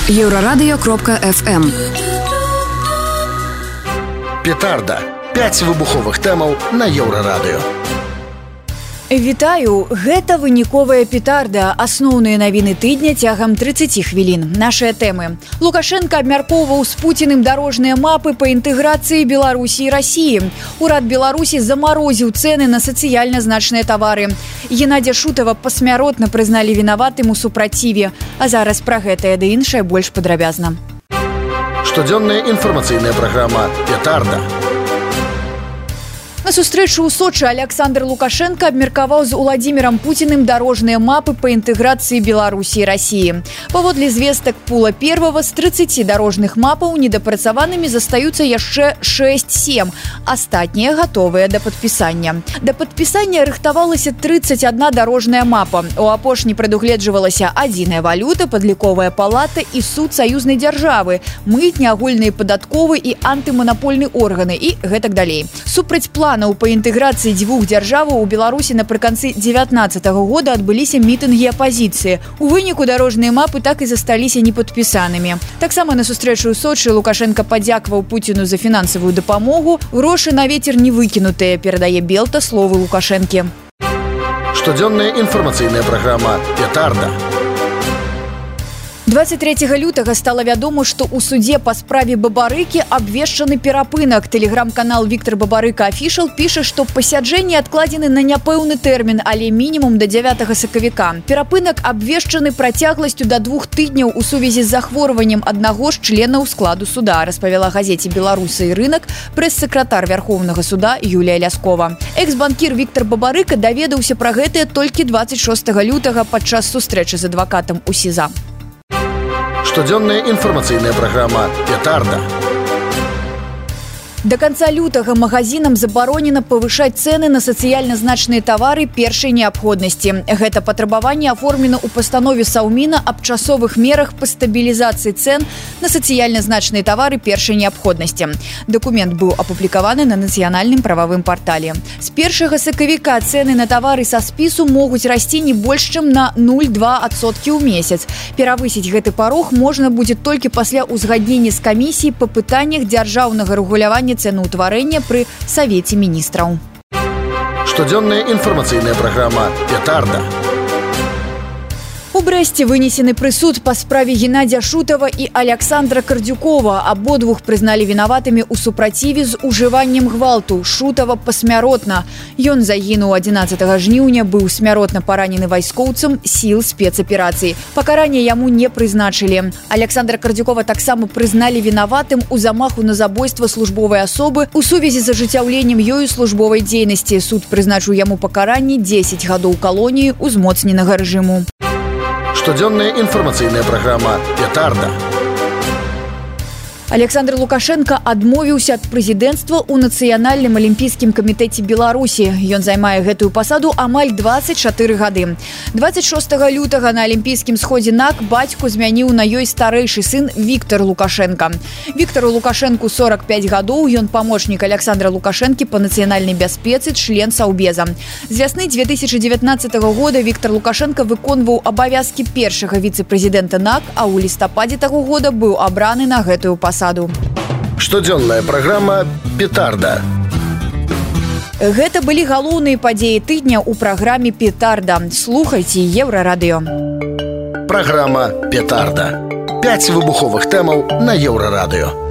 Еврорадио.FM. Петарда. 5 выбуховых тэмаў на Еўрарадыё. Вітаю, гэта выніковая петарда. Асноўныя навіны тыдня цягам 30 хвілін. Нашыя тэмы. Лукашенко абмяркоўваў з Пуціным дарожныя мапы па інтэграцыі Беларусі і Расіі. Урад Беларусі замарозіў цэны на сацыяльна значныя тавары. Геннадзя Шутава пасмяротна прызналі вінаватым у супраціве. А зараз пра гэтае ды іншае больш падрабязна. Штодзённая інфармацыйная праграма «Петарда». На сустрэчу ў Сочы Александр Лукашенко абмеркаваў з Уладзімірам Пуціным дарожныя мапы па інтэграцыі Беларусі і Расіі. Паводле звестак Пула Первого, з 30 дарожных мапаў недапрацаванымі застаюцца яшчэ 6-7, астатнія гатовыя да падпісання. Да падпісання рыхтавалася 31 дарожная мапа. У апошняй прадугледжвалася адзіная валюта, падліковая палата і суд саюзнай дзяржавы, мытня, агульныя падатковы і антыманапольны органы і гэтак далей. Супраць планаў па інтэграцыі дзвюх дзяржаваў у Беларусі напрыканцы 2019 года адбыліся мітынгі апазіцыі. У выніку дарожныя мапы так і засталіся непадпісанымі. Таксама на сустрэчу ў Сочы Лукашенко падзякаваў Пуціну за фінансавую дапамогу. Грошы на вецер не выкінутыя, перадае Белта словы Лукашэнкі. Штодзённая інфармацыйная праграма «Петарда». 23 лютага стала вядома, што ў судзе па справе Бабарыкі абвешчаны перапынак. Тэлеграм-канал Віктор Бабарыка Афішал піша, што пасяджэнні адкладзены на няпэўны тэрмін, але мінімум да 9 сакавіка. Перапынак абвешчаны працягласцю да 2 тыдняў у сувязі з захворваннем аднаго з членаў складу суда, распавяла газеце «Беларусы і рынак» прэс-сакратар Вярхоўнага суда Юлія Ляскова. Экс-банкір Віктор Бабарыка даведаўся пра гэтае толькі 26 лютага падчас сустрэчы з адвакатам у СІЗА. Штодзённая інфармацыйная праграма «Петарда». До конца лютага магазинам забаронена павышаць цэны на сацыяльна значныя тавары першай неабходнасці. Гэта патрабаванне аформлена ў пастанове Саўміна аб часовых мерах па стабілізацыі цэн на сацыяльна значныя тавары першай неабходнасці. Дакумент быў апублікаваны на нацыянальным прававым партале. З 1 сакавіка цэны на тавары са спісу могуць расці не больш чым на 0,2% ў месяц. Перавысіць гэты парог можна будзе толькі пасля ўзгаднення з камісіі па пытаннях дзяржаўнага рэгулявання цэнаўтварэння пры Савеце міністраў. Штодзённая інфармацыйная праграма «Петарда». У Брэсце вынесены прысуд па справе Геннадзя Шутава і Александра Кардзюкова. Абодвух прызналі вінаватымі ў супраціве з ужываннем гвалту. Шутава пасмяротна. Ён загінуў 11 жніўня, быў смяротна паранены вайскоўцам сіл спецаперацыі. Пакаранне яму не прызначылі. Александра Кардзюкова таксама прызналі вінаватым у замаху на забойства службовай асобы у сувязі з ажыццяўленнем ёю службовай дзейнасці. Суд прызначыў яму пакаранне 10 гадоў калоніі узмоцненага рэжыму. Штодзённая інфармацыйная праграма «Петарда». Александр Лукашенко адмовіўся ад прэзідэнцтва ў Нацыянальным алімпійскім камітэце Беларусі. Ён займае гэтую пасаду амаль 24 гады. 26 лютага на алімпійскім сходзе НАК бацьку змяніў на ёй старэйшы сын Віктор Лукашенко. Віктару Лукашенку 45 гадоў, ён памочнік Александра Лукашэнкі па нацыянальнай бяспецы, член Саўбеза. З вясны 2019 года Віктор Лукашенко выконваў абавязкі першага віцэ-прэзідэнта НАК, а ў лістападзе таго года быў абраны на гэтую пасаду. Штодзённая праграма «Петарда». Гэта былі галоўныя падзеі тыдня ў праграме «Петарда». Слухайце Еўрарадыё. Праграма «Петарда». 5 выбуховых тэмаў на Еўрарадыё.